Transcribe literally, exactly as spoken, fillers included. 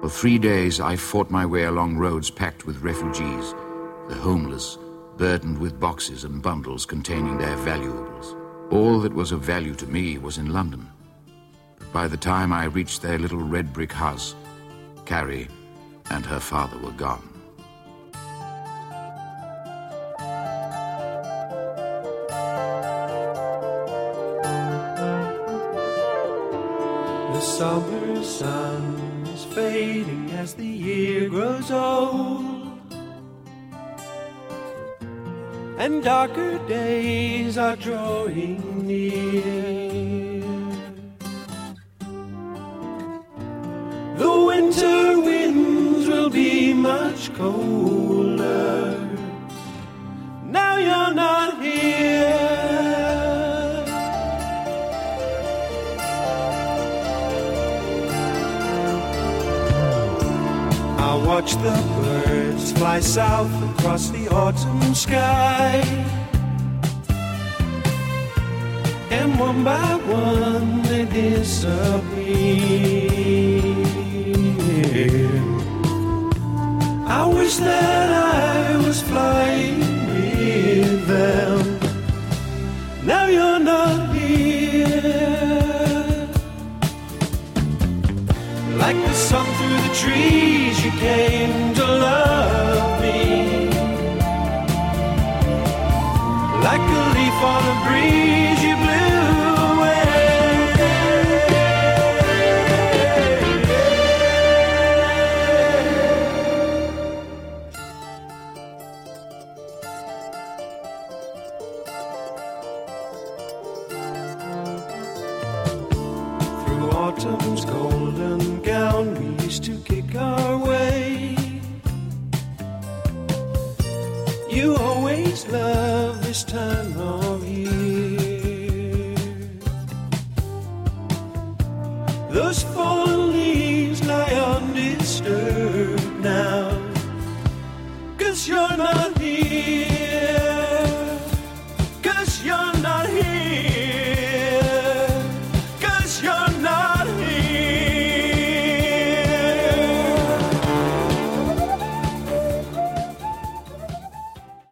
For three days I fought my way along roads packed with refugees, the homeless, burdened with boxes and bundles containing their valuables. All that was of value to me was in London. But by the time I reached their little red brick house, Carrie and her father were gone. The summer sun is fading as the year grows old, and darker days are drawing near. The winter winds will be much colder. Now you're not here. I watch the birds fly south across the autumn sky, and one by one they disappear. I wish that I was flying with them. Now you're not here. Like the sun through the trees, you came to love me. Like a leaf on a breeze, you blew away. Through autumn's golden gown, we used to kick our way. You always love this time of year. Those fallen leaves lie undisturbed now, 'cause you're not here. 'Cause you're not here.